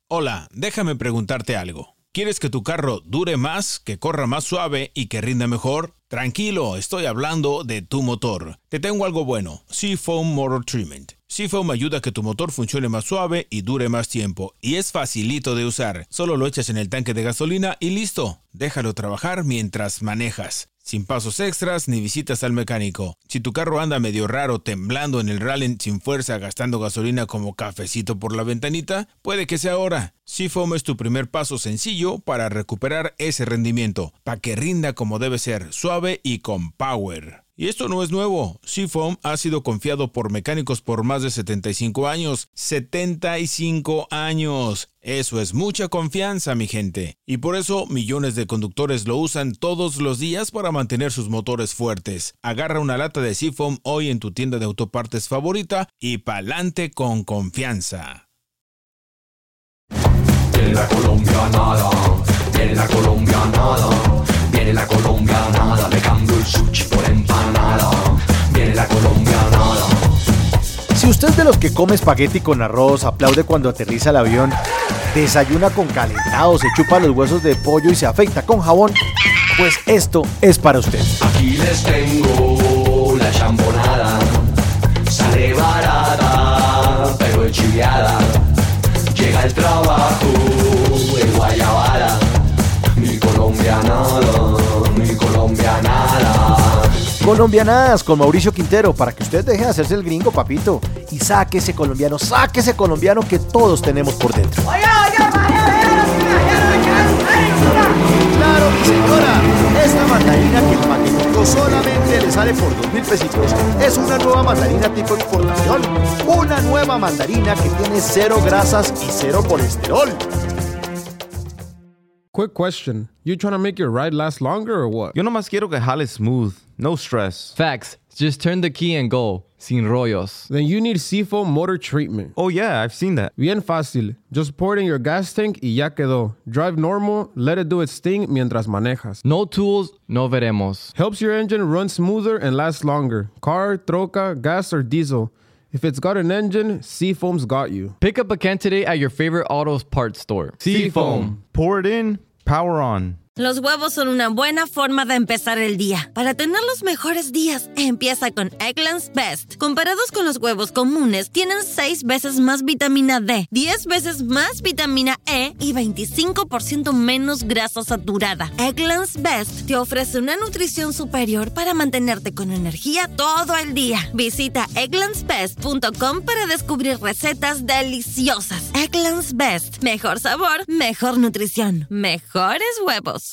Hola, déjame preguntarte algo. ¿Quieres que tu carro dure más, que corra más suave y que rinda mejor? Tranquilo, estoy hablando de tu motor. Te tengo algo bueno, Seafoam Motor Treatment. Seafoam ayuda a que tu motor funcione más suave y dure más tiempo. Y es facilito de usar. Solo lo echas en el tanque de gasolina y listo. Déjalo trabajar mientras manejas. Sin pasos extras ni visitas al mecánico. Si tu carro anda medio raro, temblando en el rally sin fuerza, gastando gasolina como cafecito por la ventanita, puede que sea ahora. Seafoam es tu primer paso sencillo para recuperar ese rendimiento, para que rinda como debe ser, suave y con power. Y esto no es nuevo. Seafoam ha sido confiado por mecánicos por más de 75 años. ¡75 años! Eso es mucha confianza, mi gente. Y por eso millones de conductores lo usan todos los días para mantener sus motores fuertes. Agarra una lata de Seafoam hoy en tu tienda de autopartes favorita y pa'lante con confianza. Viene la colombianada, viene la colombianada, viene la colombianada, me cambio el sushi por empanada, viene la colombianada. Si usted es de los que come espagueti con arroz, aplaude cuando aterriza el avión, desayuna con calentado, se chupa los huesos de pollo y se afeita con jabón, pues esto es para usted. Aquí les tengo la chambonada, sale barata, pero es chiviada. Llega el trabajo en guayabada, mi colombianada, mi colombianada. Colombianadas con Mauricio Quintero, para que usted deje de hacerse el gringo, papito, y saque ese colombiano que todos tenemos por dentro. Claro, mi señora, esta mandarina que el maquinito solamente le sale por 2,000 pesitos es una nueva mandarina tipo exportación, una nueva mandarina que tiene 0 grasas y 0 colesterol. Quick question. You trying to make your ride last longer or what? Yo nomás quiero que jale smooth. No stress. Facts. Just turn the key and go. Sin rollos. Then you need Seafoam Motor Treatment. Oh yeah, I've seen that. Bien fácil. Just pour it in your gas tank y ya quedó. Drive normal, let it do its thing mientras manejas. No tools, no veremos. Helps your engine run smoother and last longer. Car, troca, gas, or diesel. If it's got an engine, Seafoam's got you. Pick up a can today at your favorite auto parts store. Seafoam. Pour it in, power on. Los huevos son una buena forma de empezar el día. Para tener los mejores días, empieza con Eggland's Best. Comparados con los huevos comunes, tienen 6 veces más vitamina D, 10 veces más vitamina E y 25% menos grasa saturada. Eggland's Best te ofrece una nutrición superior para mantenerte con energía todo el día. Visita egglandsbest.com para descubrir recetas deliciosas. Eggland's Best. Mejor sabor, mejor nutrición, mejores huevos.